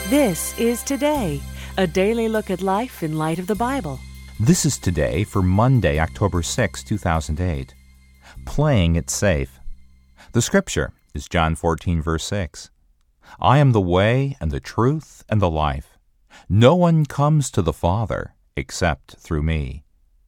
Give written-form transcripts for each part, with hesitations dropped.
This is Today, a daily look at life in light of the Bible. This is Today for Monday, October 6, 2008. Playing it safe. The scripture is John 14, verse 6. I am the way and the truth and the life. No one comes to the Father except through me.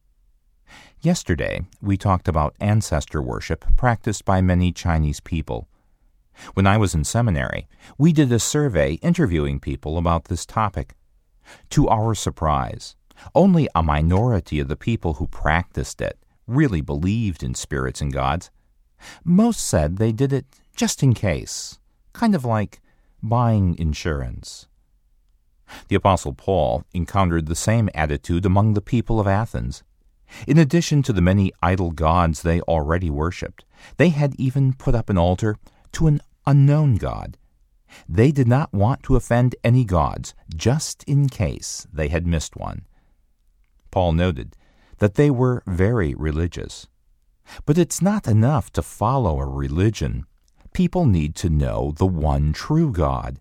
Yesterday, we talked about ancestor worship practiced by many Chinese people. When I was in seminary, we did a survey interviewing people about this topic. To our surprise, only a minority of the people who practiced it really believed in spirits and gods. Most said they did it just in case, kind of like buying insurance. The Apostle Paul encountered the same attitude among the people of Athens. In addition to the many idol gods they already worshipped, they had even put up an altar to an unknown God. They did not want to offend any gods, just in case they had missed one. Paul noted that they were very religious. But it's not enough to follow a religion. People need to know the one true God.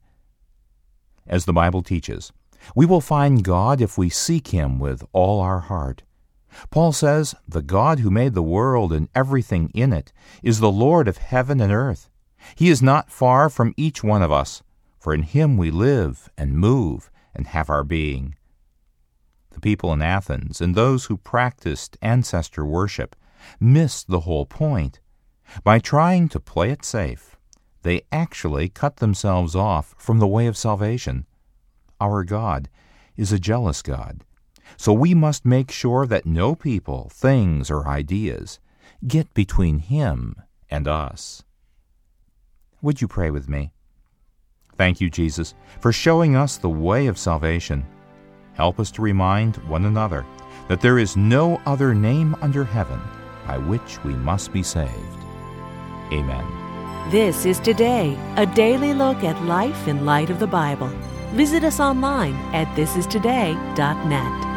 As the Bible teaches, we will find God if we seek Him with all our heart. Paul says, the God who made the world and everything in it is the Lord of heaven and earth. He is not far from each one of us, for in Him we live and move and have our being. The people in Athens and those who practiced ancestor worship missed the whole point. By trying to play it safe, they actually cut themselves off from the way of salvation. Our God is a jealous God, so we must make sure that no people, things, or ideas get between Him and us. Would you pray with me? Thank you, Jesus, for showing us the way of salvation. Help us to remind one another that there is no other name under heaven by which we must be saved. Amen. This is Today, a daily look at life in light of the Bible. Visit us online at thisistoday.net.